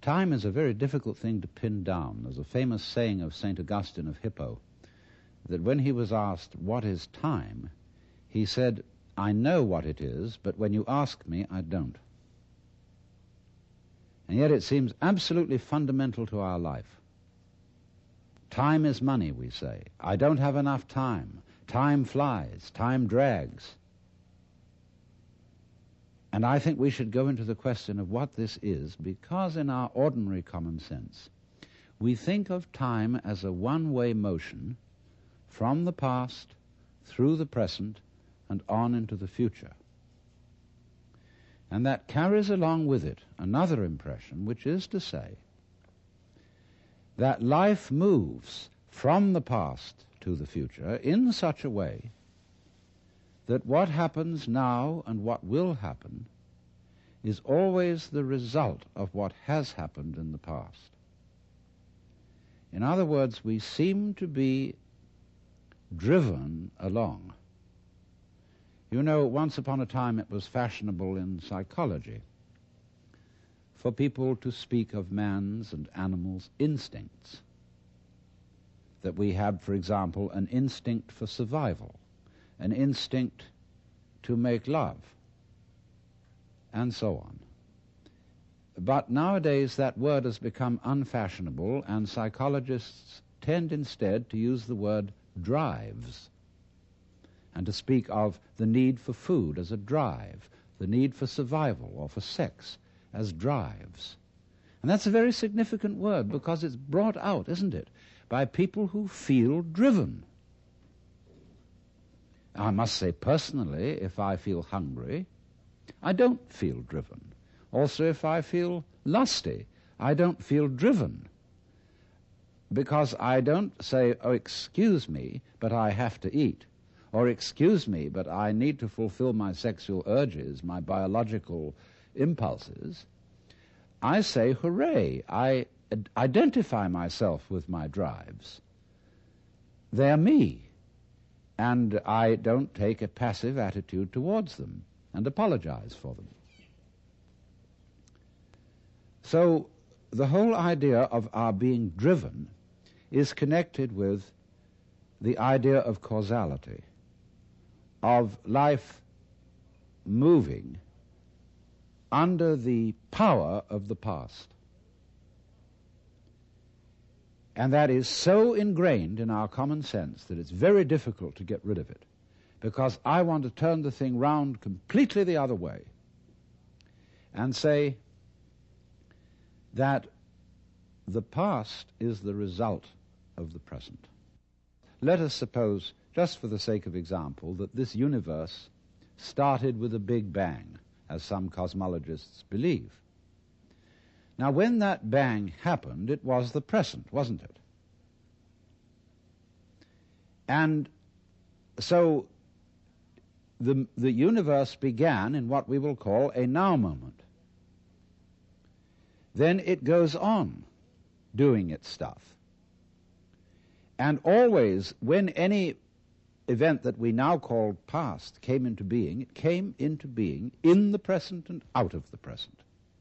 Time is a very difficult thing to pin down. There's a famous saying of St. Augustine of Hippo that when he was asked, "What is time?" he said, "I know what it is, but when you ask me, I don't." And yet it seems absolutely fundamental to our life. Time is money, we say. I don't have enough time. Time flies. Time drags. And I think we should go into the question of what this is, because in our ordinary common sense, we think of time as a one-way motion from the past, through the present, and on into the future. And that carries along with it another impression, which is to say that life moves from the past to the future in such a way that what happens now and what will happen is always the result of what has happened in the past. In other words, we seem to be driven along. You know, once upon a time it was fashionable in psychology for people to speak of man's and animals' instincts. That we have, for example, an instinct for survival, an instinct to make love, and so on. But nowadays that word has become unfashionable, and psychologists tend instead to use the word drives, and to speak of the need for food as a drive, the need for survival or for sex as drives. And that's a very significant word, because it's brought out, isn't it, by people who feel driven. I must say personally, if I feel hungry, I don't feel driven. Also, if I feel lusty, I don't feel driven, because I don't say, "Oh, excuse me, but I have to eat," or "Excuse me, but I need to fulfill my sexual urges, my biological impulses." I say, "Hooray, I identify myself with my drives. They're me," and I don't take a passive attitude towards them and apologize for them. So the whole idea of our being driven is connected with the idea of causality, of life moving under the power of the past. And that is so ingrained in our common sense that it's very difficult to get rid of it, because I want to turn the thing round completely the other way and say that the past is the result of the present. Let us suppose, just for the sake of example, that this universe started with a big bang, as some cosmologists believe. Now, when that bang happened, it was the present, wasn't it? And so the universe began in what we will call a now moment. Then it goes on doing its stuff. And always, when any event that we now call past came into being, it came into being in the present and out of the present.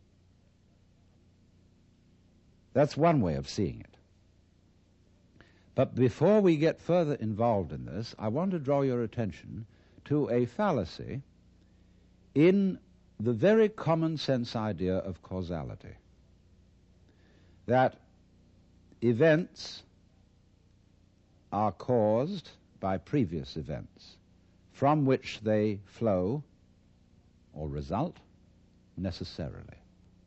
That's one way of seeing it. But before we get further involved in this, I want to draw your attention to a fallacy in the very common sense idea of causality. That events are caused by previous events, from which they flow or result necessarily.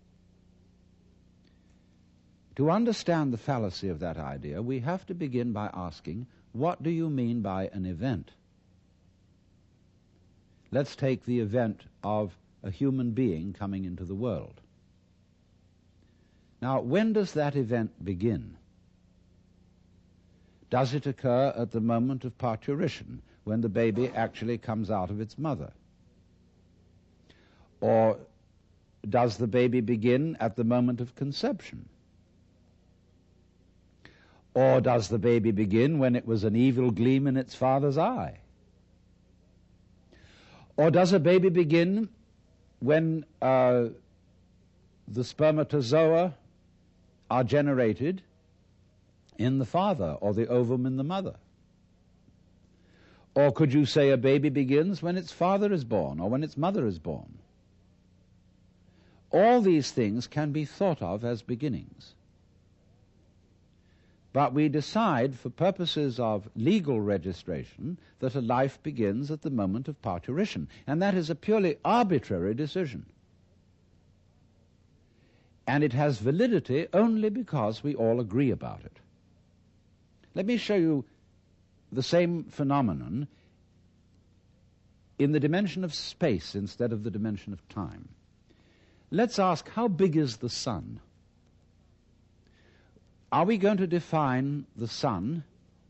To understand the fallacy of that idea, we have to begin by asking, what do you mean by an event? Let's take the event of a human being coming into the world. Now, when does that event begin? Does it occur at the moment of parturition, when the baby actually comes out of its mother? Or does the baby begin at the moment of conception? Or does the baby begin when it was an evil gleam in its father's eye? Or does a baby begin when the spermatozoa are generated in the father, or the ovum in the mother. Or could you say a baby begins when its father is born, or when its mother is born? All these things can be thought of as beginnings. But we decide, for purposes of legal registration, that a life begins at the moment of parturition, and that is a purely arbitrary decision. And it has validity only because we all agree about it. Let me show you the same phenomenon in the dimension of space instead of the dimension of time. Let's ask, how big is the sun? Are we going to define the sun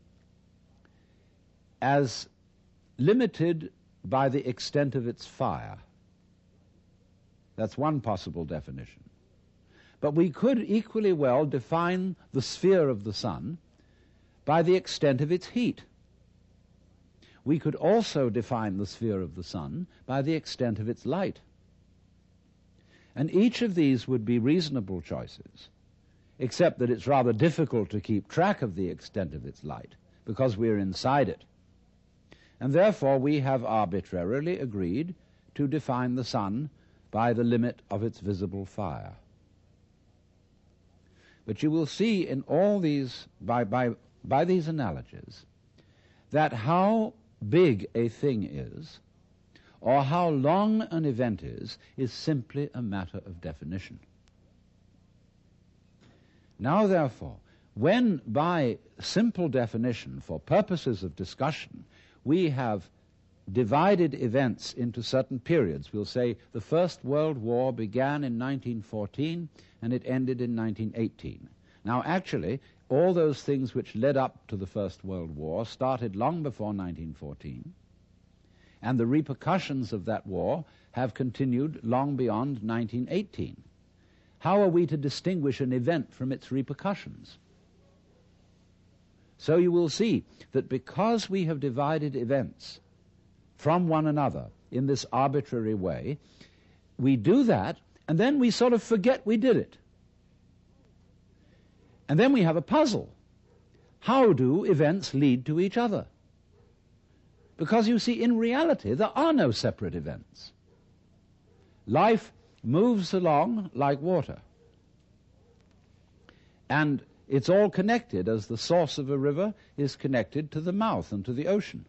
as limited by the extent of its fire? That's one possible definition. But we could equally well define the sphere of the sun by the extent of its heat. We could also define the sphere of the sun by the extent of its light. And each of these would be reasonable choices, except that it's rather difficult to keep track of the extent of its light, because we're inside it. And therefore we have arbitrarily agreed to define the sun by the limit of its visible fire. But you will see in all these, by these analogies, that how big a thing is, or how long an event is simply a matter of definition. Now, therefore, when by simple definition, for purposes of discussion, we have divided events into certain periods, we'll say the First World War began in 1914 and it ended in 1918. Now, actually, all those things which led up to the First World War started long before 1914, and the repercussions of that war have continued long beyond 1918. How are we to distinguish an event from its repercussions? So you will see that because we have divided events from one another in this arbitrary way, we do that, and then we sort of forget we did it. And then we have a puzzle. How do events lead to each other? Because you see, in reality, there are no separate events. Life moves along like water. And it's all connected, as the source of a river is connected to the mouth and to the ocean.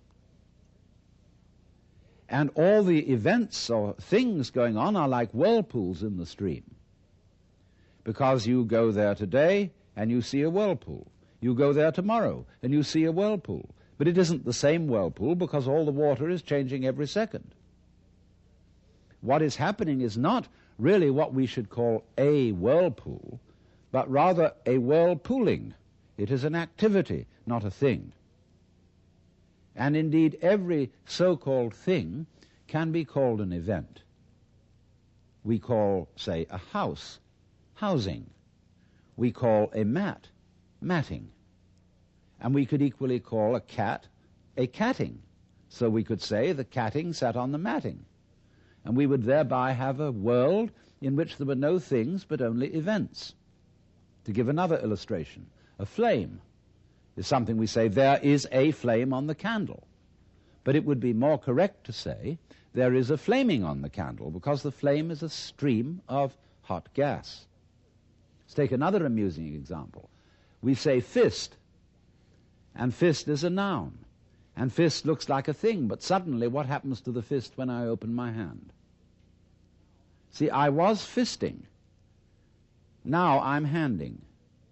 And all the events or things going on are like whirlpools in the stream. Because you go there today and you see a whirlpool. You go there tomorrow and you see a whirlpool. But it isn't the same whirlpool because all the water is changing every second. What is happening is not really what we should call a whirlpool, but rather a whirlpooling. It is an activity, not a thing. And indeed, every so-called thing can be called an event. We call, say, a house, housing. We call a mat, matting. And we could equally call a cat, a catting. So we could say the catting sat on the matting. And we would thereby have a world in which there were no things but only events. To give another illustration, a flame is something we say, there is a flame on the candle. But it would be more correct to say, there is a flaming on the candle, because the flame is a stream of hot gas. Let's take another amusing example. We say fist, and fist is a noun. And fist looks like a thing, but suddenly what happens to the fist when I open my hand? See, I was fisting. Now I'm handing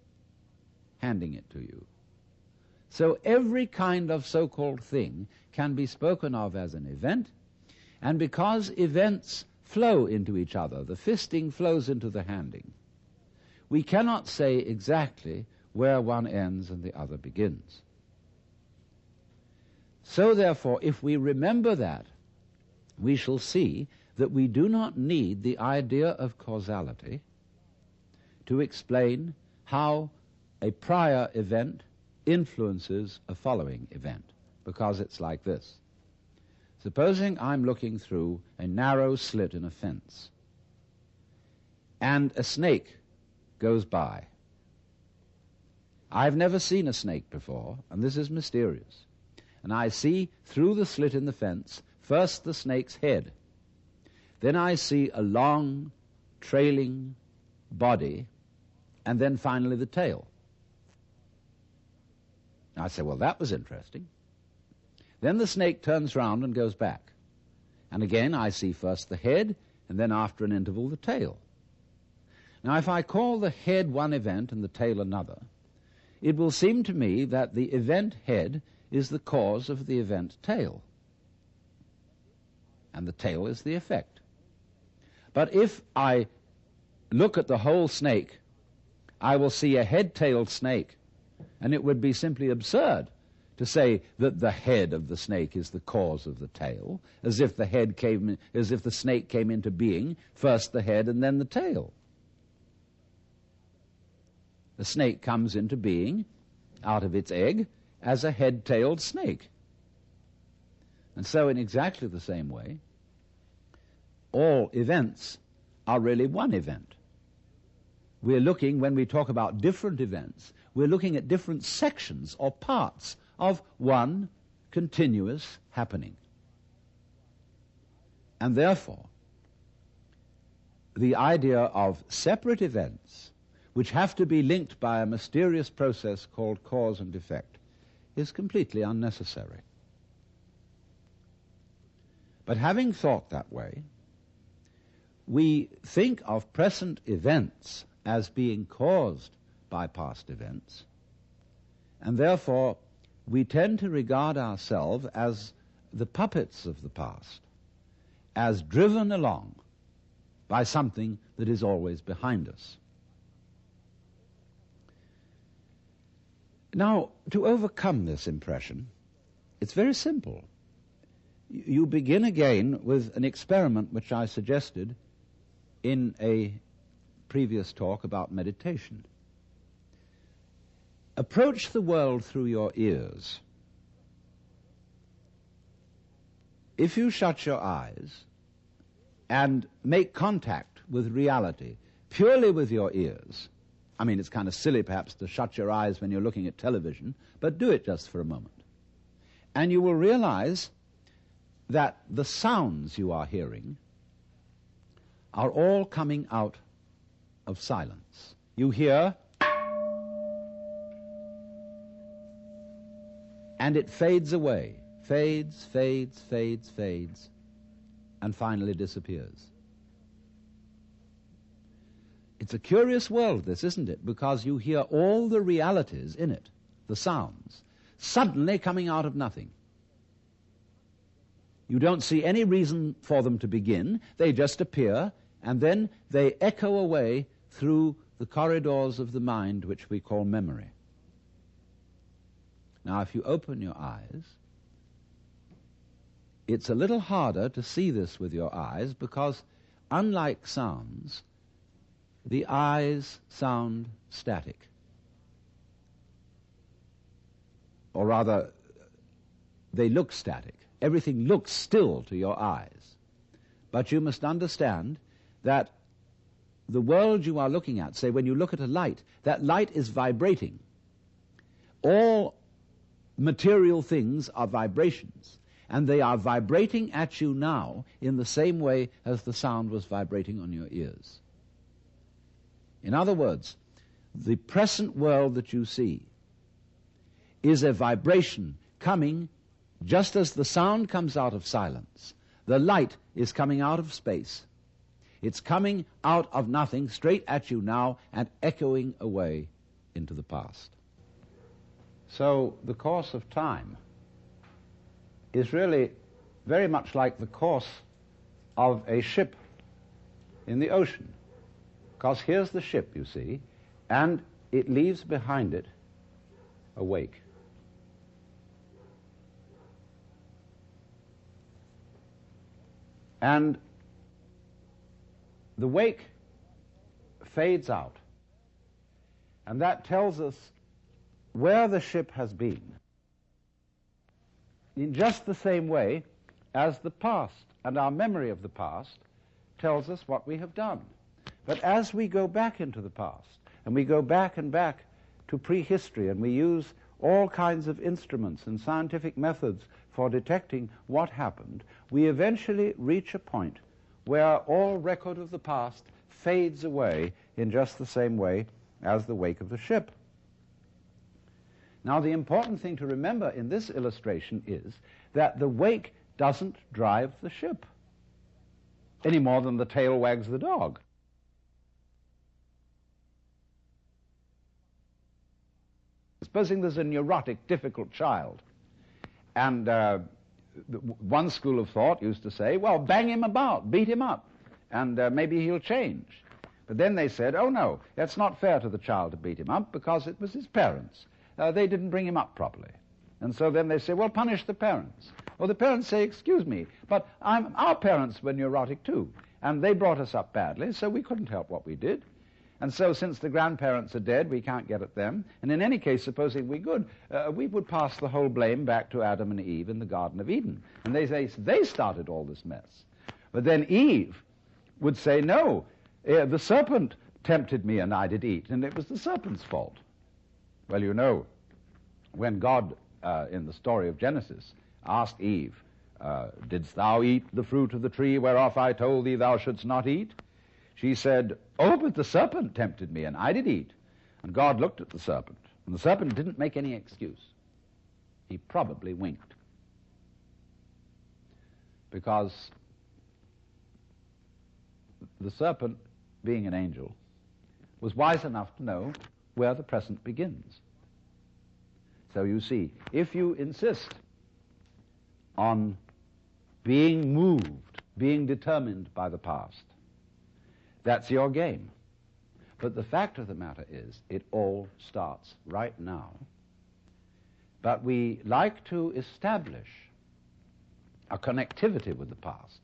it to you. So every kind of so-called thing can be spoken of as an event, and because events flow into each other, the fisting flows into the handing, we cannot say exactly where one ends and the other begins. So therefore, if we remember that, we shall see that we do not need the idea of causality to explain how a prior event influences a following event, because it's like this. Supposing I'm looking through a narrow slit in a fence, and a snake goes by I've never seen a snake before, and this is mysterious. And I see through the slit in the fence first the snake's head. Then I see a long, trailing body, and then finally the tail. I say, well, that was interesting. Then the snake turns round and goes back. And again I see first the head, and then after an interval the tail. Now if I call the head one event and the tail another, it will seem to me that the event head is the cause of the event tail, and the tail is the effect. But if I look at the whole snake, I will see a head-tailed snake, and it would be simply absurd to say that the head of the snake is the cause of the tail, as if the snake came into being, first the head and then the tail. The snake comes into being out of its egg as a head-tailed snake. And so in exactly the same way, all events are really one event. We're looking, when we talk about different events, we're looking at different sections or parts of one continuous happening. And therefore, the idea of separate events which have to be linked by a mysterious process called cause and effect is completely unnecessary. But having thought that way, we think of present events as being caused by past events, and therefore we tend to regard ourselves as the puppets of the past, as driven along by something that is always behind us. Now, to overcome this impression, it's very simple. You begin again with an experiment which I suggested in a previous talk about meditation. Approach the world through your ears. If you shut your eyes and make contact with reality purely with your ears, I mean, it's kind of silly perhaps to shut your eyes when you're looking at television, but do it just for a moment. And you will realize that the sounds you are hearing are all coming out of silence. You hear, and it fades away, fades, fades, fades, fades, and finally disappears. It's a curious world, this, isn't it? Because you hear all the realities in it, the sounds, suddenly coming out of nothing. You don't see any reason for them to begin. They just appear, and then they echo away through the corridors of the mind, which we call memory. Now, if you open your eyes, it's a little harder to see this with your eyes because, unlike sounds, the eyes sound static. Or rather, they look static. Everything looks still to your eyes. But you must understand that the world you are looking at, say when you look at a light, that light is vibrating. All material things are vibrations, and they are vibrating at you now in the same way as the sound was vibrating on your ears. In other words, the present world that you see is a vibration coming just as the sound comes out of silence. The light is coming out of space. It's coming out of nothing straight at you now and echoing away into the past. So the course of time is really very much like the course of a ship in the ocean. Because here's the ship, you see, and it leaves behind it a wake. And the wake fades out, and that tells us where the ship has been, in just the same way as the past and our memory of the past tells us what we have done. But as we go back into the past, and we go back and back to prehistory and we use all kinds of instruments and scientific methods for detecting what happened, we eventually reach a point where all record of the past fades away in just the same way as the wake of the ship. Now, the important thing to remember in this illustration is that the wake doesn't drive the ship any more than the tail wags the dog. Supposing there's a neurotic, difficult child, and one school of thought used to say, well, bang him about, beat him up, and maybe he'll change. But then they said, oh no, that's not fair to the child to beat him up because it was his parents. They didn't bring him up properly. And so then they say, well, punish the parents. Well, the parents say, excuse me, but our parents were neurotic too, and they brought us up badly, so we couldn't help what we did. And so since the grandparents are dead, we can't get at them. And in any case, supposing we could, we would pass the whole blame back to Adam and Eve in the Garden of Eden. And they say they started all this mess. But then Eve would say, no, the serpent tempted me and I did eat, and it was the serpent's fault. Well, you know, when God, in the story of Genesis, asked Eve, didst thou eat the fruit of the tree whereof I told thee thou shouldst not eat? She said, oh, but the serpent tempted me, and I did eat. And God looked at the serpent, and the serpent didn't make any excuse. He probably winked. Because the serpent, being an angel, was wise enough to know where the present begins. So you see, if you insist on being moved, being determined by the past, that's your game. But the fact of the matter is, it all starts right now. But we like to establish a connectivity with the past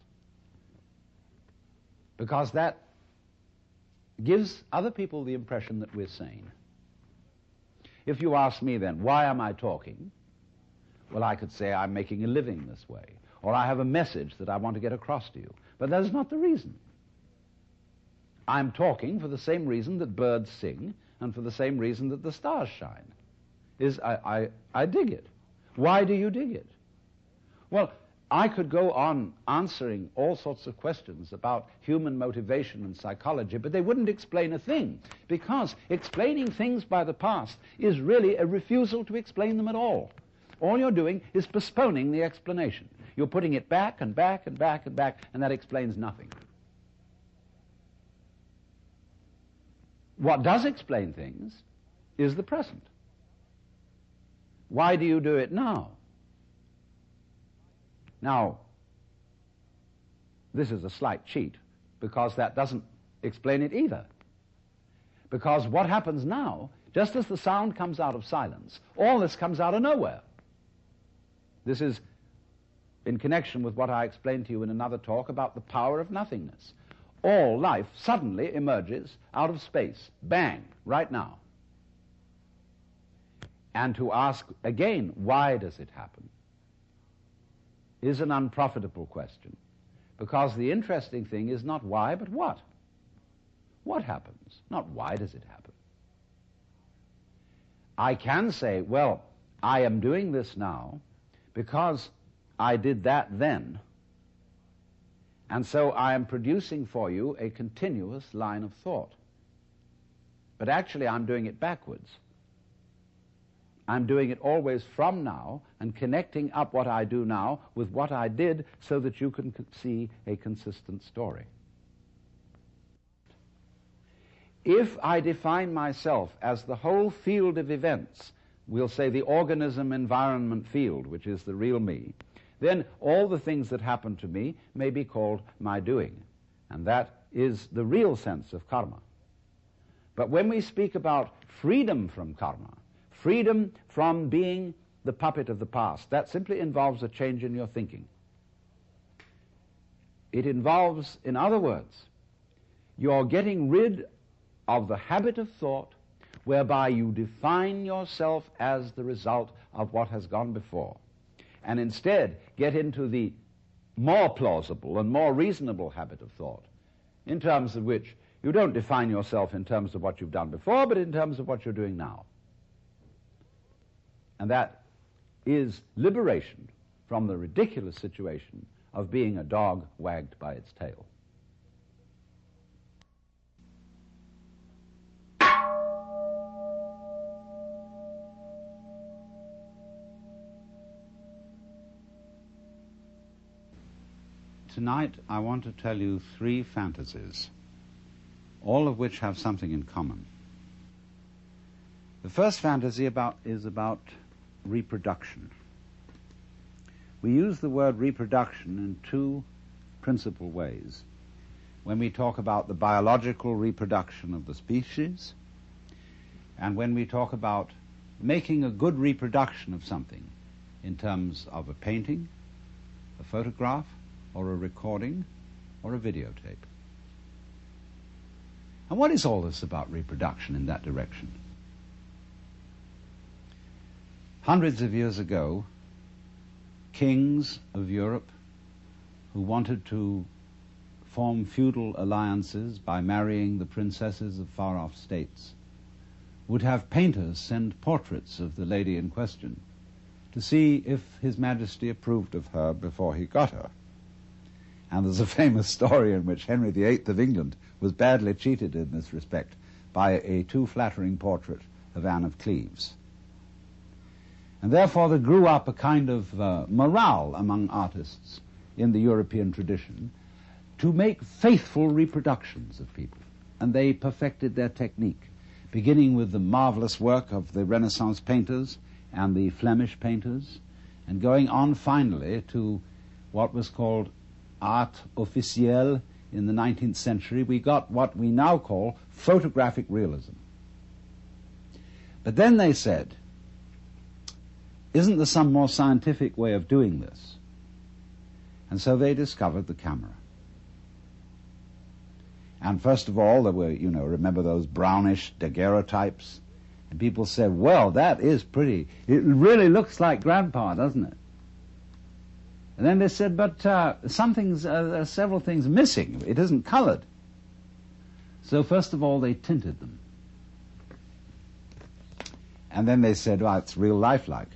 because that gives other people the impression that we're sane. If you ask me then, why am I talking? Well, I could say I'm making a living this way, or I have a message that I want to get across to you. But that is not the reason. I'm talking for the same reason that birds sing and for the same reason that the stars shine. I dig it. Why do you dig it? Well, I could go on answering all sorts of questions about human motivation and psychology, but they wouldn't explain a thing, because explaining things by the past is really a refusal to explain them at all. All you're doing is postponing the explanation. You're putting it back and back and back and back, and that explains nothing. What does explain things is the present. Why do you do it now? Now, this is a slight cheat, because that doesn't explain it either. Because what happens now, just as the sound comes out of silence, all this comes out of nowhere. This is in connection with what I explained to you in another talk about the power of nothingness. All life suddenly emerges out of space. Bang, right now. And to ask again, why does it happen, is an unprofitable question. Because the interesting thing is not why, but what. What happens? Not why does it happen. I can say, well, I am doing this now because I did that then. And so I am producing for you a continuous line of thought. But actually I'm doing it backwards. I'm doing it always from now and connecting up what I do now with what I did so that you can see a consistent story. If I define myself as the whole field of events, we'll say the organism-environment field, which is the real me, then all the things that happen to me may be called my doing. And that is the real sense of karma. But when we speak about freedom from karma, freedom from being the puppet of the past, that simply involves a change in your thinking. It involves, in other words, you're getting rid of the habit of thought whereby you define yourself as the result of what has gone before, and instead get into the more plausible and more reasonable habit of thought, in terms of which you don't define yourself in terms of what you've done before, but in terms of what you're doing now. And that is liberation from the ridiculous situation of being a dog wagged by its tail. Tonight I want to tell you 3 fantasies, all of which have something in common. The first fantasy is about reproduction. We use the word reproduction in 2 principal ways. When we talk about the biological reproduction of the species, and when we talk about making a good reproduction of something in terms of a painting, a photograph, or a recording, or a videotape. And what is all this about reproduction in that direction? Hundreds of years ago, kings of Europe who wanted to form feudal alliances by marrying the princesses of far-off states would have painters send portraits of the lady in question to see if His Majesty approved of her before he got her. And there's a famous story in which Henry VIII of England was badly cheated in this respect by a too flattering portrait of Anne of Cleves. And therefore there grew up a kind of morale among artists in the European tradition to make faithful reproductions of people. And they perfected their technique, beginning with the marvelous work of the Renaissance painters and the Flemish painters, and going on finally to what was called art officielle in the 19th century. We got what we now call photographic realism. But then they said, isn't there some more scientific way of doing this? And so they discovered the camera. And first of all, there were, remember those brownish daguerreotypes? And people said, well, that is pretty. It really looks like Grandpa, doesn't it? And then they said, but there are several things missing. It isn't colored. So first of all, they tinted them. And then they said, well, it's real lifelike.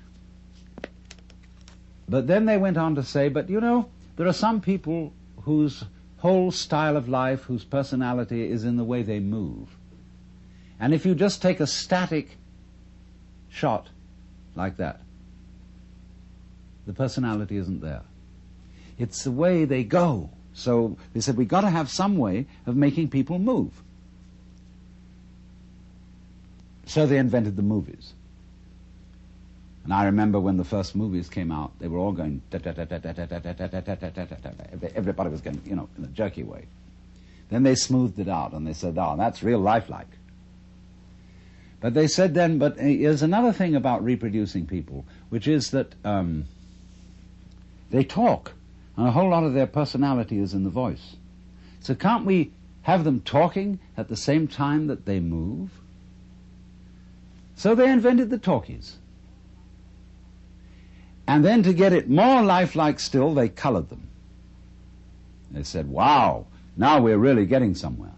But then they went on to say, but there are some people whose whole style of life, whose personality is in the way they move. And if you just take a static shot like that, the personality isn't there. It's the way they go. So they said, we've got to have some way of making people move. So they invented the movies. And I remember when the first movies came out, they were all going everybody was going, in a jerky way. Then they smoothed it out and they said, oh, that's real lifelike. But they said then, but there's another thing about reproducing people, which is that they talk, and a whole lot of their personality is in the voice. So can't we have them talking at the same time that they move? So they invented the talkies. And then to get it more lifelike still, they colored them. They said, wow, now we're really getting somewhere.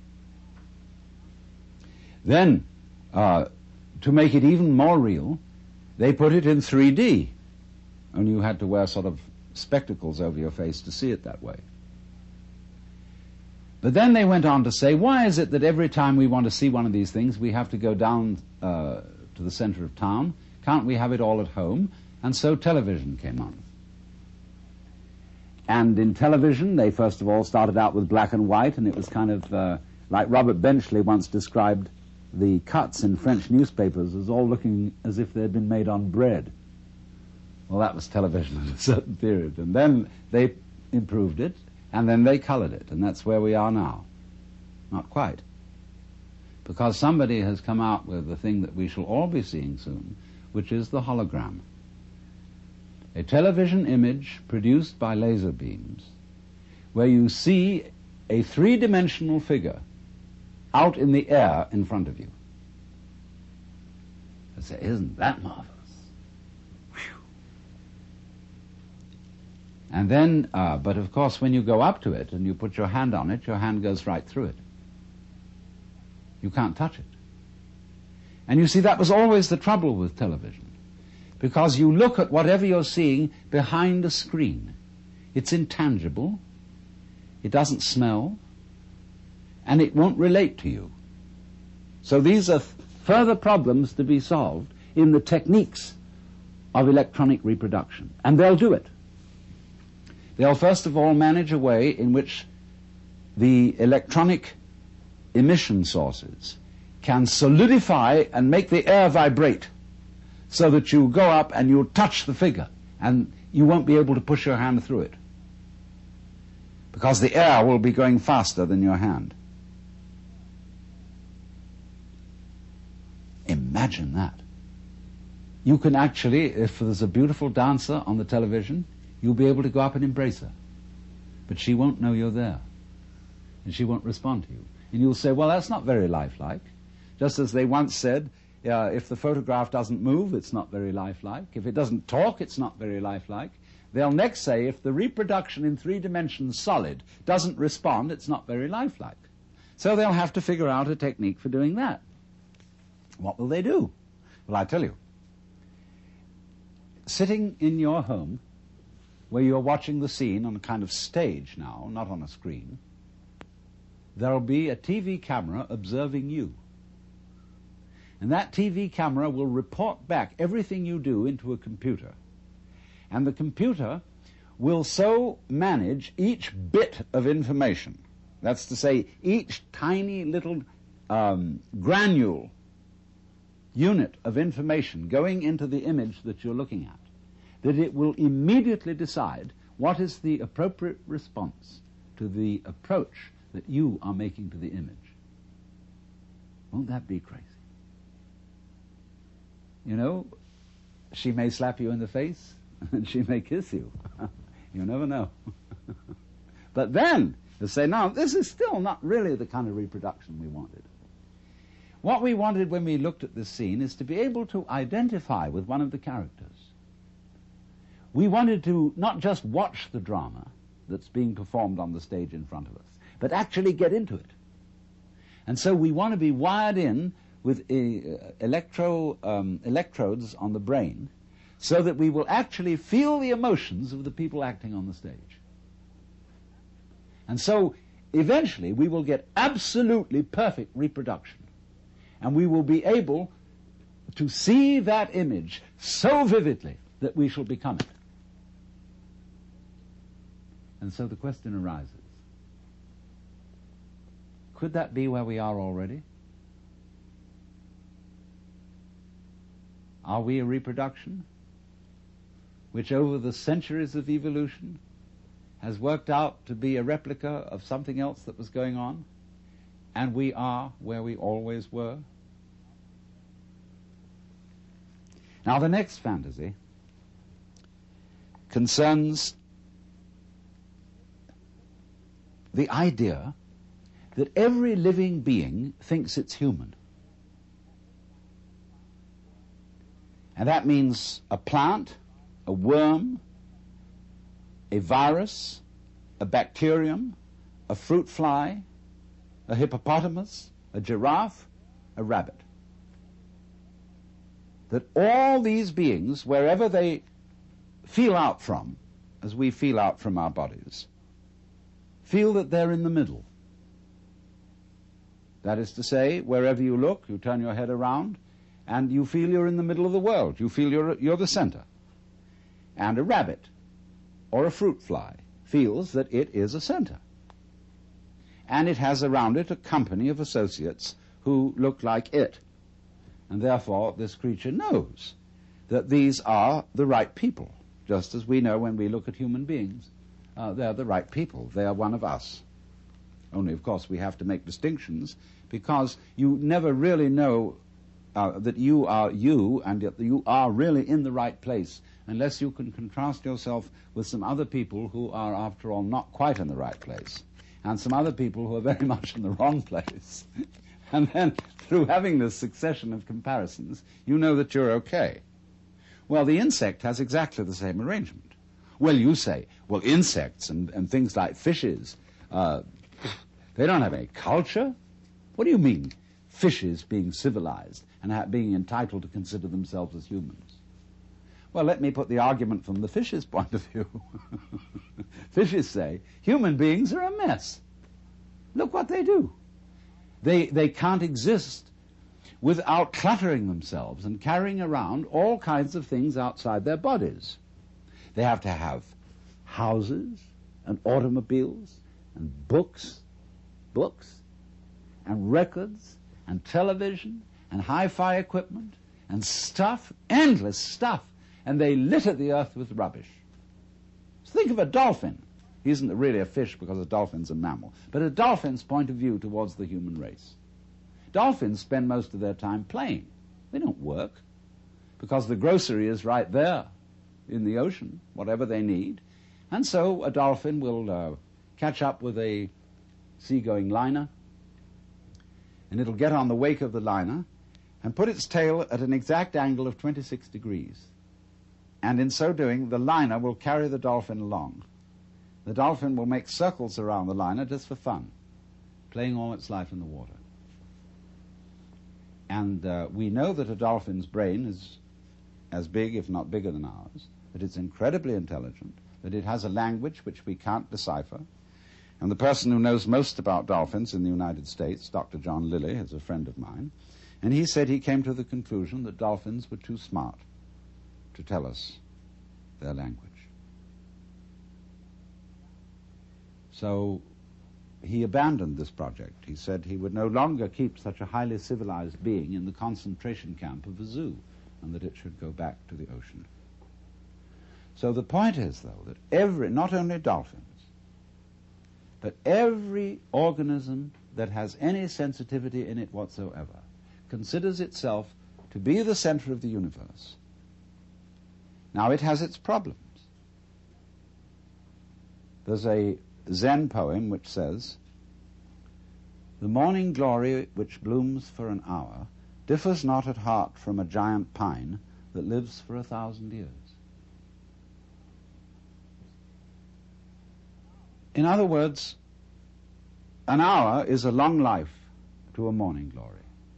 Then, to make it even more real, they put it in 3D. And you had to wear sort of spectacles over your face to see it that way. But then they went on to say, why is it that every time we want to see one of these things, we have to go down to the center of town? Can't we have it all at home? And so television came on. And in television, they first of all started out with black and white, and it was kind of like Robert Benchley once described the cuts in French newspapers as all looking as if they'd been made on bread. Well, that was television at a certain period. And then they improved it, and then they colored it, and that's where we are now. Not quite. Because somebody has come out with the thing that we shall all be seeing soon, which is the hologram. A television image produced by laser beams where you see a three-dimensional figure out in the air in front of you. I say, isn't that marvelous? Whew. And then, but of course, when you go up to it and you put your hand on it, your hand goes right through it. You can't touch it. And you see, that was always the trouble with television. because you look at whatever you're seeing behind a screen. It's intangible, it doesn't smell, and it won't relate to you. So these are further problems to be solved in the techniques of electronic reproduction. And they'll do it. They'll first of all manage a way in which the electronic emission sources can solidify and make the air vibrate so that you go up and you'll touch the figure and you won't be able to push your hand through it because the air will be going faster than your hand. Imagine that. You can actually, if there's a beautiful dancer on the television, you'll be able to go up and embrace her. But she won't know you're there. And she won't respond to you. And you'll say, well, that's not very lifelike. Just as they once said, if the photograph doesn't move, it's not very lifelike. If it doesn't talk, it's not very lifelike. They'll next say, if the reproduction in 3 dimensions solid doesn't respond, it's not very lifelike. So they'll have to figure out a technique for doing that. What will they do? Well, I tell you. Sitting in your home, where you're watching the scene on a kind of stage now, not on a screen, there'll be a TV camera observing you. And that TV camera will report back everything you do into a computer. And the computer will so manage each bit of information, that's to say, each tiny little granule unit of information going into the image that you're looking at, that it will immediately decide what is the appropriate response to the approach that you are making to the image. Won't that be crazy? You know, she may slap you in the face and she may kiss you. You never know. But then, you say, no, this is still not really the kind of reproduction we wanted. What we wanted when we looked at this scene is to be able to identify with one of the characters. We wanted to not just watch the drama that's being performed on the stage in front of us, but actually get into it. And so we want to be wired in with electrodes on the brain so that we will actually feel the emotions of the people acting on the stage. And so eventually we will get absolutely perfect reproduction. And we will be able to see that image so vividly that we shall become it. And so the question arises, could that be where we are already? Are we a reproduction which over the centuries of evolution has worked out to be a replica of something else that was going on? And we are where we always were? Now the next fantasy concerns the idea that every living being thinks it's human. And that means a plant, a worm, a virus, a bacterium, a fruit fly, a hippopotamus, a giraffe, a rabbit. That all these beings, wherever they feel out from, as we feel out from our bodies, feel that they're in the middle. That is to say, wherever you look, you turn your head around, and you feel you're in the middle of the world. You feel you're the center. And a rabbit or a fruit fly feels that it is a center. And it has around it a company of associates who look like it. And therefore this creature knows that these are the right people, just as we know when we look at human beings. They're the right people. They are one of us. Only, of course, we have to make distinctions because you never really know that you are you and that you are really in the right place unless you can contrast yourself with some other people who are, after all, not quite in the right place and some other people who are very much in the wrong place. And then, through having this succession of comparisons, you know that you're okay. Well, the insect has exactly the same arrangement. Well, you say, well, insects and things like fishes, they don't have any culture? What do you mean, fishes being civilized and being entitled to consider themselves as humans? Well, let me put the argument from the fish's point of view. Fishes say, human beings are a mess. Look what they do. They can't exist without cluttering themselves and carrying around all kinds of things outside their bodies. They have to have houses and automobiles and books, and records and television and hi-fi equipment and stuff, endless stuff, and they litter the earth with rubbish. So think of a dolphin. He isn't really a fish because a dolphin's a mammal, but a dolphin's point of view towards the human race. Dolphins spend most of their time playing. They don't work because the grocery is right there in the ocean, whatever they need. And so a dolphin will catch up with a seagoing liner, and it'll get on the wake of the liner and put its tail at an exact angle of 26 degrees. And in so doing, the liner will carry the dolphin along. The dolphin will make circles around the liner just for fun, playing all its life in the water. And we know that a dolphin's brain is as big, if not bigger than ours, that it's incredibly intelligent, that it has a language which we can't decipher. And the person who knows most about dolphins in the United States, Dr. John Lilly, is a friend of mine, and he said he came to the conclusion that dolphins were too smart to tell us their language. So he abandoned this project. He said he would no longer keep such a highly civilized being in the concentration camp of a zoo, and that it should go back to the ocean. So the point is, though, that not only dolphins, but every organism that has any sensitivity in it whatsoever considers itself to be the center of the universe. Now, it has its problems. There's a Zen poem which says, "The morning glory which blooms for an hour differs not at heart from a giant pine that lives for 1,000 years." In other words, an hour is a long life to a morning glory.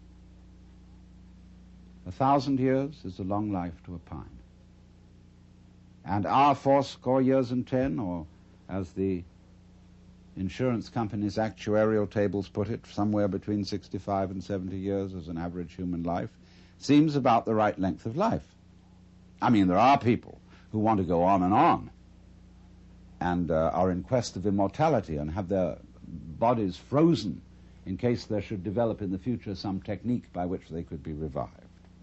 1,000 years is a long life to a pine. And our 80 years and 10, or as the insurance company's actuarial tables put it, somewhere between 65 and 70 years as an average human life, seems about the right length of life. I mean, there are people who want to go on and are in quest of immortality and have their bodies frozen in case there should develop in the future some technique by which they could be revived.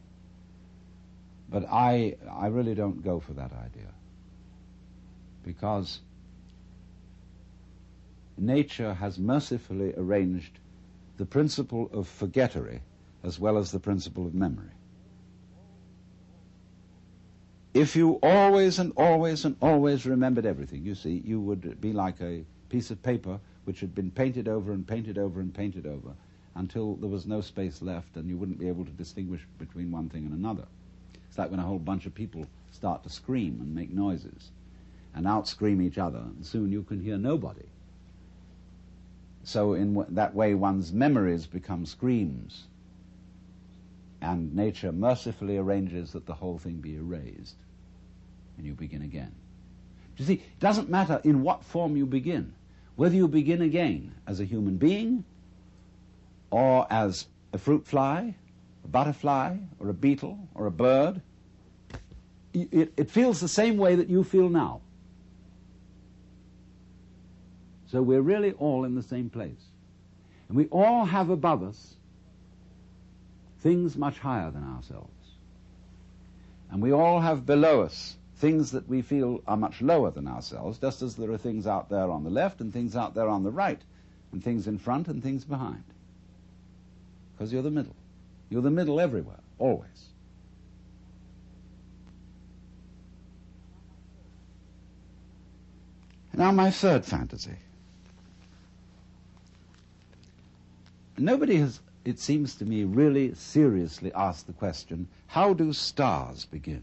But I really don't go for that idea, because nature has mercifully arranged the principle of forgettery as well as the principle of memory. If you always and always and always remembered everything, you see, you would be like a piece of paper which had been painted over and painted over and painted over until there was no space left and you wouldn't be able to distinguish between one thing and another. It's like when a whole bunch of people start to scream and make noises and out-scream each other, and soon you can hear nobody. So in that way one's memories become screams, and nature mercifully arranges that the whole thing be erased, and you begin again. You see, it doesn't matter in what form you begin, whether you begin again as a human being, or as a fruit fly, a butterfly, or a beetle, or a bird. It feels the same way that you feel now. So we're really all in the same place. And we all have above us things much higher than ourselves. And we all have below us things that we feel are much lower than ourselves, just as there are things out there on the left and things out there on the right, and things in front and things behind. Because you're the middle. You're the middle everywhere, always. Now my third fantasy. Nobody has, it seems to me, really seriously asked the question, how do stars begin?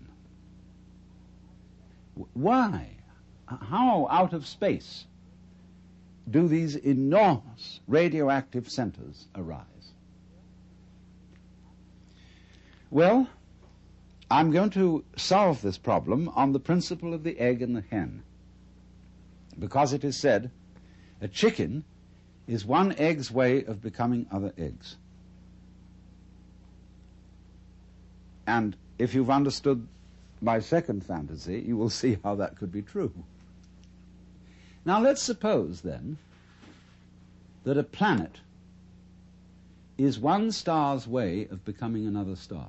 Why? How out of space do these enormous radioactive centers arise? Well, I'm going to solve this problem on the principle of the egg and the hen, because it is said a chicken is one egg's way of becoming other eggs. And if you've understood my second fantasy, you will see how that could be true. Now let's suppose then that a planet is one star's way of becoming another star.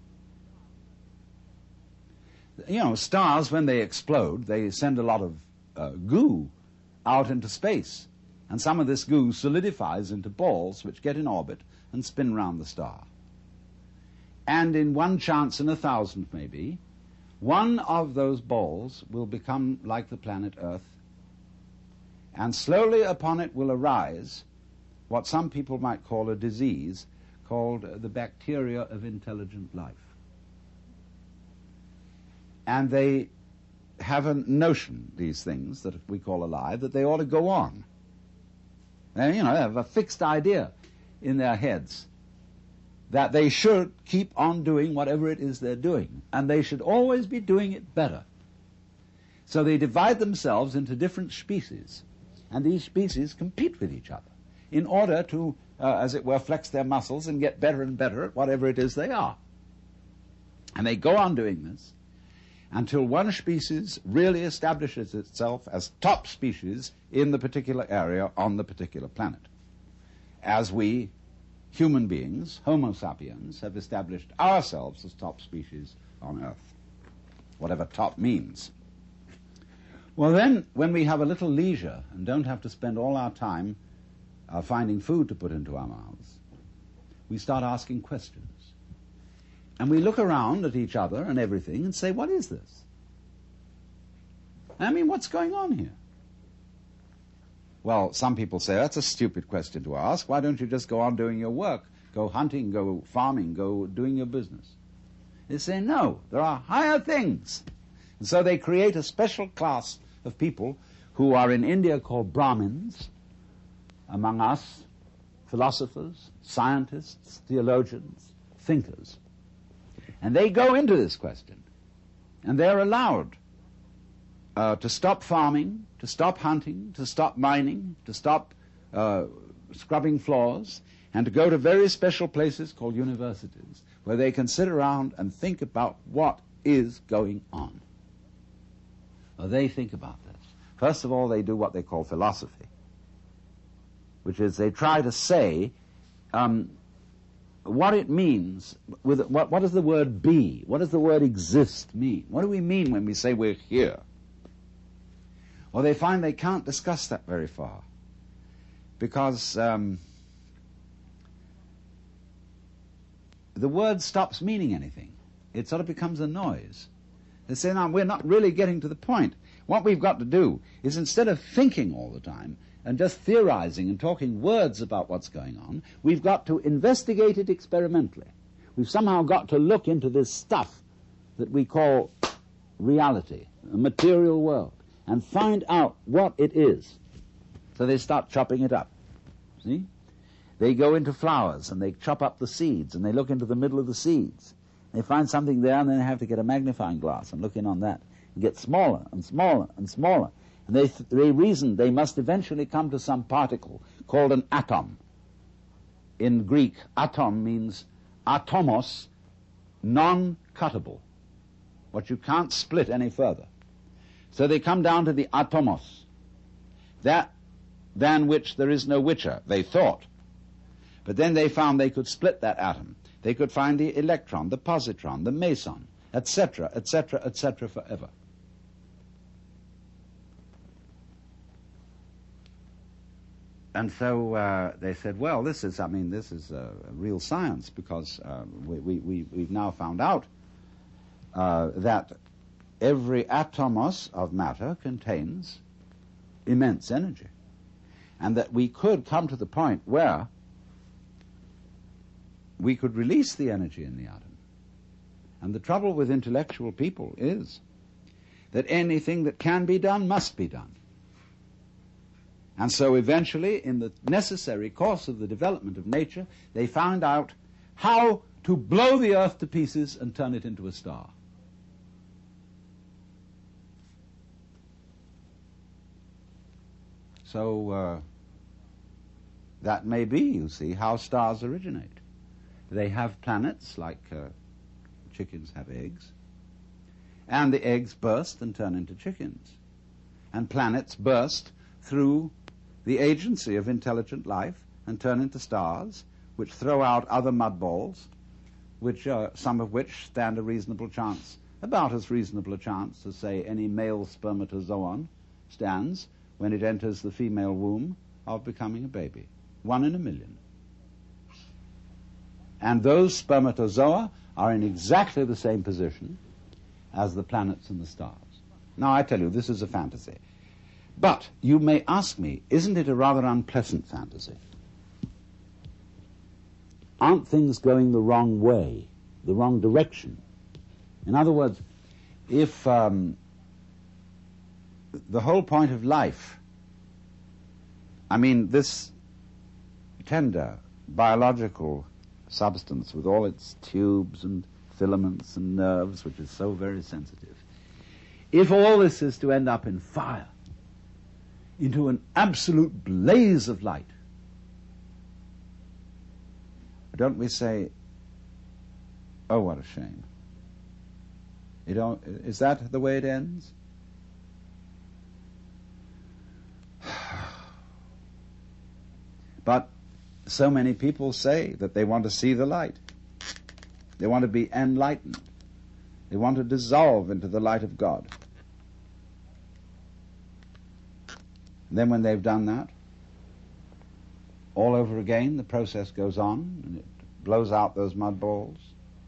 You know, stars, when they explode, they send a lot of goo out into space. And some of this goo solidifies into balls which get in orbit and spin round the star. And in one chance in 1,000 maybe, one of those balls will become like the planet Earth. And slowly upon it will arise what some people might call a disease called the bacteria of intelligent life. And they have a notion, these things that we call alive, that they ought to go on. They, they have a fixed idea in their heads that they should keep on doing whatever it is they're doing, and they should always be doing it better. So they divide themselves into different species, and these species compete with each other in order to, as it were, flex their muscles and get better and better at whatever it is they are. And they go on doing this until one species really establishes itself as top species in the particular area on the particular planet. As we, human beings, Homo sapiens, have established ourselves as top species on Earth, whatever top means. Well then, when we have a little leisure and don't have to spend all our time finding food to put into our mouths, we start asking questions. And we look around at each other and everything and say, what is this? I mean, what's going on here? Well, some people say, that's a stupid question to ask. Why don't you just go on doing your work? Go hunting, go farming, go doing your business. They say, no, there are higher things. And so they create a special class of people who are in India called Brahmins, among us, philosophers, scientists, theologians, thinkers. And they go into this question, and they're allowed to stop farming, to stop hunting, to stop mining, to stop scrubbing floors, and to go to very special places called universities, where they can sit around and think about what is going on. Well, they think about this. First of all, they do what they call philosophy, which is they try to say what it means, what does the word be? What does the word exist mean? What do we mean when we say we're here? Well, they find they can't discuss that very far, because the word stops meaning anything. It sort of becomes a noise. They say, no, we're not really getting to the point. What we've got to do is, instead of thinking all the time and just theorizing and talking words about what's going on, we've got to investigate it experimentally. We've somehow got to look into this stuff that we call reality, a material world, and find out what it is. So they start chopping it up. See? They go into flowers and they chop up the seeds and they look into the middle of the seeds. They find something there and then they have to get a magnifying glass and look in on that and get smaller and smaller and smaller. And they reason they must eventually come to some particle called an atom. In Greek, atom means atomos, non-cuttable, what you can't split any further. So they come down to the atomos, that than which there is no whicher, they thought. But then they found they could split that atom. They could find the electron, the positron, the meson, etc., etc., etc., forever. And so they said, well, this is real science, because we've now found out that every atomos of matter contains immense energy, and that we could come to the point where we could release the energy in the atom. And the trouble with intellectual people is that anything that can be done must be done. And so eventually, in the necessary course of the development of nature, they found out how to blow the earth to pieces and turn it into a star. So that may be, you see, how stars originate. They have planets, like chickens have eggs, and the eggs burst and turn into chickens. And planets burst through the agency of intelligent life and turn into stars, which throw out other mud balls, which some of which stand a reasonable chance, about as reasonable a chance as, say, any male spermatozoon stands when it enters the female womb of becoming a baby. 1 in a million. And those spermatozoa are in exactly the same position as the planets and the stars. Now, I tell you, this is a fantasy. But you may ask me, isn't it a rather unpleasant fantasy? Aren't things going the wrong way, the wrong direction? In other words, if the whole point of life, I mean, this tender biological substance with all its tubes and filaments and nerves, which is so very sensitive, if all this is to end up in fire, into an absolute blaze of light, don't we say, oh, what a shame? Is that the way it ends? But so many people say that they want to see the light. They want to be enlightened. They want to dissolve into the light of God. And then when they've done that, all over again, the process goes on, and it blows out those mud balls.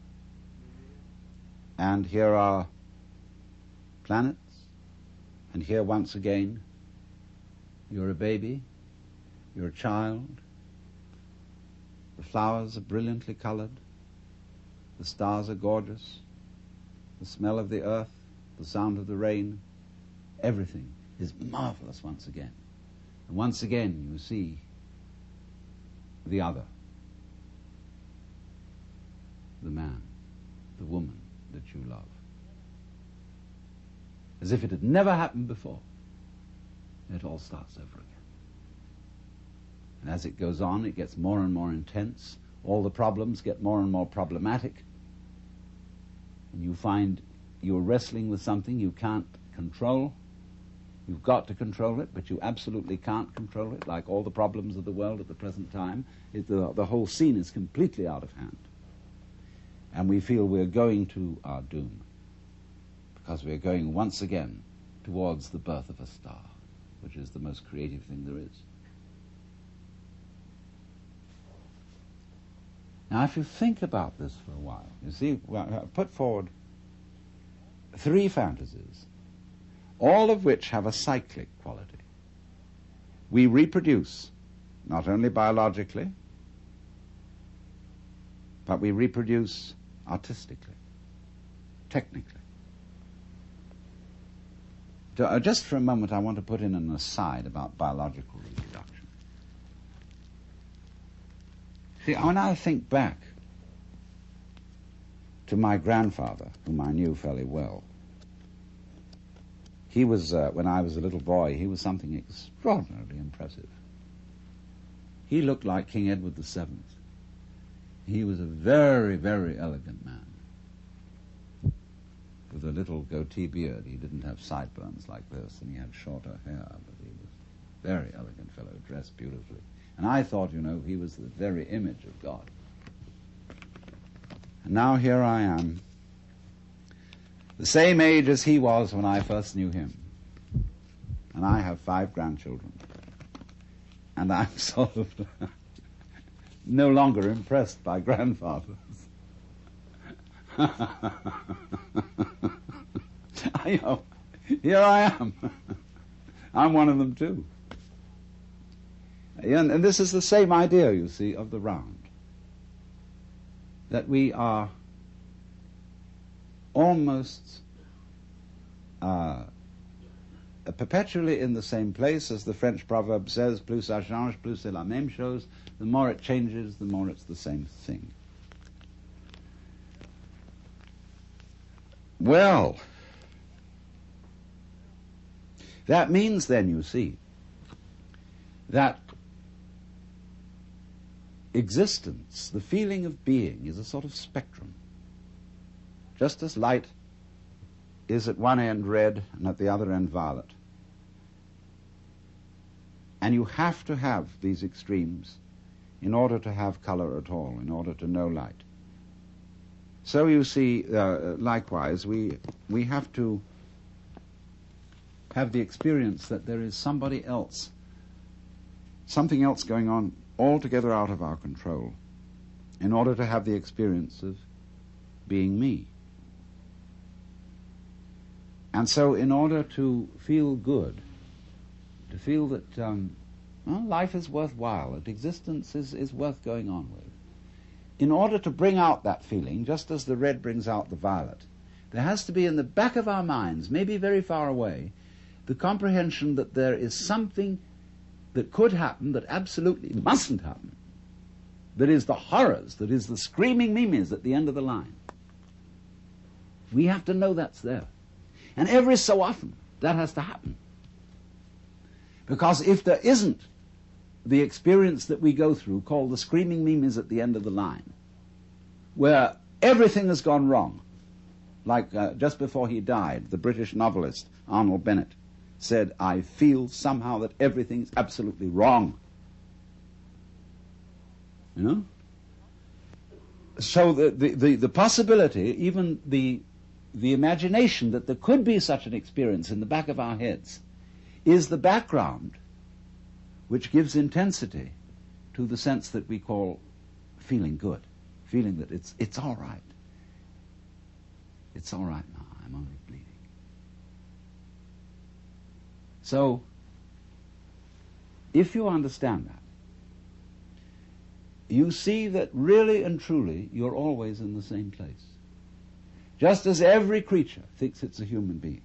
And here are planets, and here once again, you're a baby, you're a child, the flowers are brilliantly colored, the stars are gorgeous, the smell of the earth, the sound of the rain, everything is marvelous once again. And once again you see the other, the man, the woman that you love. As if it had never happened before. It all starts over again. And as it goes on, it gets more and more intense. All the problems get more and more problematic. And you find you're wrestling with something you can't control. You've got to control it, but you absolutely can't control it, like all the problems of the world at the present time. The whole scene is completely out of hand. And we feel we're going to our doom, because we're going once again towards the birth of a star, which is the most creative thing there is. Now, if you think about this for a while, you see, I put forward 3 fantasies, all of which have a cyclic quality. We reproduce, not only biologically, but we reproduce artistically, technically. Just for a moment, I want to put in an aside about biological reproduction. See, when I think back to my grandfather, whom I knew fairly well, he was, when I was a little boy, he was something extraordinarily impressive. He looked like King Edward VII. He was a very, very elegant man, with a little goatee beard. He didn't have sideburns like this, and he had shorter hair, but he was a very elegant fellow, dressed beautifully. And I thought, he was the very image of God. And now here I am, the same age as he was when I first knew him. And I have 5 grandchildren. And I'm sort of no longer impressed by grandfathers. Here I am. I'm one of them too. And this is the same idea, you see, of the round. That we are almost perpetually in the same place, as the French proverb says, plus ça change, plus c'est la même chose. The more it changes, the more it's the same thing. Well, that means then, you see, that existence, the feeling of being, is a sort of spectrum. Just as light is at one end red and at the other end violet. And you have to have these extremes in order to have color at all, in order to know light. So you see, likewise, we have to have the experience that there is somebody else, something else going on altogether out of our control, in order to have the experience of being me. And so in order to feel good, to feel that life is worthwhile, that existence is worth going on with, in order to bring out that feeling, just as the red brings out the violet, there has to be in the back of our minds, maybe very far away, the comprehension that there is something that could happen that absolutely mustn't happen, that is the horrors, that is the screaming mimes at the end of the line. We have to know that's there. And every so often, that has to happen. Because if there isn't the experience that we go through, called the screaming mimes at the end of the line, where everything has gone wrong, like just before he died, the British novelist Arnold Bennett said, "I feel somehow that everything's absolutely wrong." You know? So the possibility, even the imagination that there could be such an experience in the back of our heads, is the background which gives intensity to the sense that we call feeling good, feeling that it's all right. It's all right now, I'm only bleeding. So, if you understand that, you see that really and truly you're always in the same place. Just as every creature thinks it's a human being.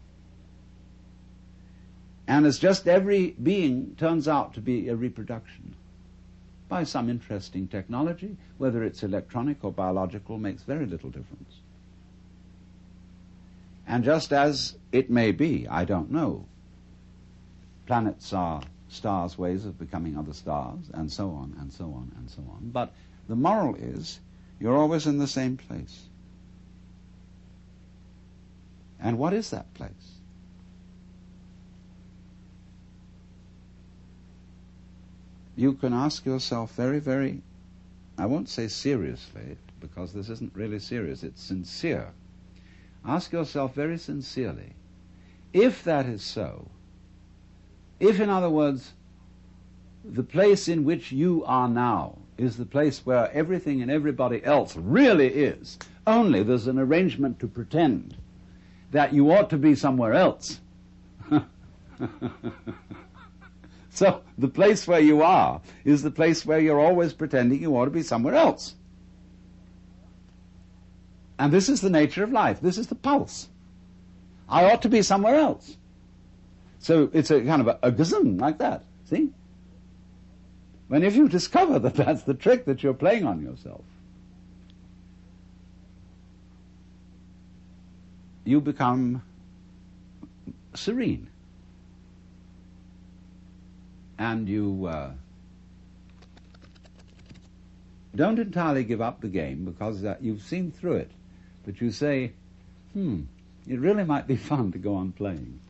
And as just every being turns out to be a reproduction by some interesting technology, whether it's electronic or biological, makes very little difference. And just as it may be, I don't know, planets are stars' ways of becoming other stars, and so on, and so on, and so on. But the moral is, you're always in the same place. And what is that place? You can ask yourself very, very, I won't say seriously, because this isn't really serious, it's sincere. Ask yourself very sincerely, if that is so, if, in other words, the place in which you are now is the place where everything and everybody else really is, only there's an arrangement to pretend that you ought to be somewhere else. So the place where you are is the place where you're always pretending you ought to be somewhere else. And this is the nature of life. This is the pulse. I ought to be somewhere else. So it's a kind of a gazum like that, see? When if you discover that that's the trick that you're playing on yourself, you become serene. And you don't entirely give up the game because you've seen through it. But you say, it really might be fun to go on playing.